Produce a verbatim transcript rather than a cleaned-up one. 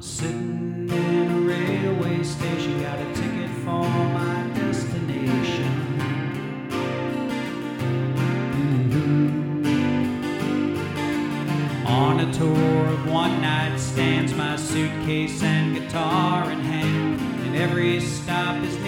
Sitting in a railway station, got a ticket for my destination. Mm-hmm. On a tour of one night stands, my suitcase and guitar in hand, and every stop is